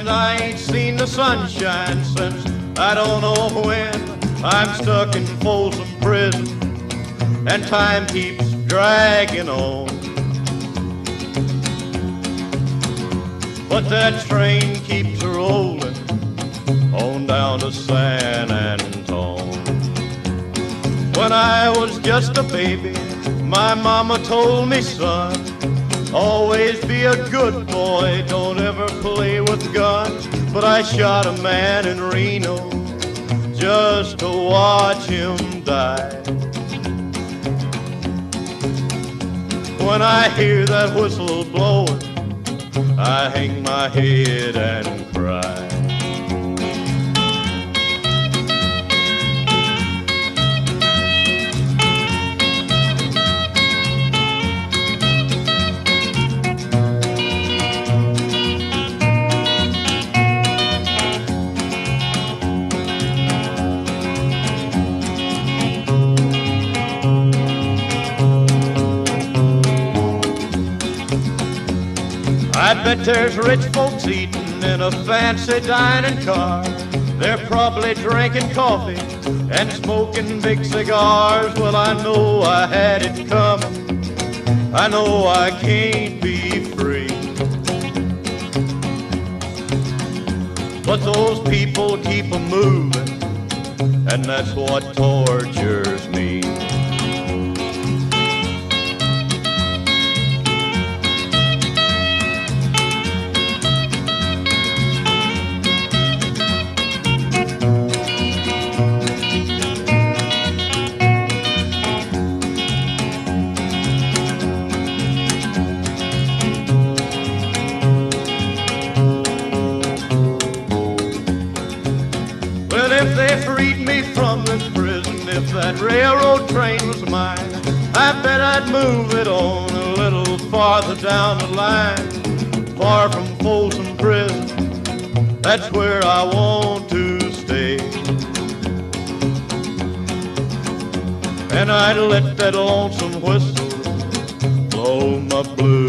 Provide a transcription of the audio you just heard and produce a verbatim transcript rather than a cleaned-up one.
and I ain't seen the sunshine since I don't know when. I'm stuck in Folsom Prison, and time keeps dragging on. But that train keeps rolling on down to San Antone. When I was just a baby, my mama told me, son, always be a good boy, don't ever play with guns. But I shot a man in Reno just to watch him die. When I hear that whistle blowing, I hang my head and cry. I bet there's rich folks eating in a fancy dining car. They're probably drinking coffee and smoking big cigars. Well, I know I had it coming. I know I can't be free. But those people keep a moving, and that's what tortures me. If they freed me from this prison, if that railroad train was mine, I bet I'd move it on a little farther down the line. Far from Folsom Prison, that's where I want to stay. And I'd let that lonesome whistle blow my blues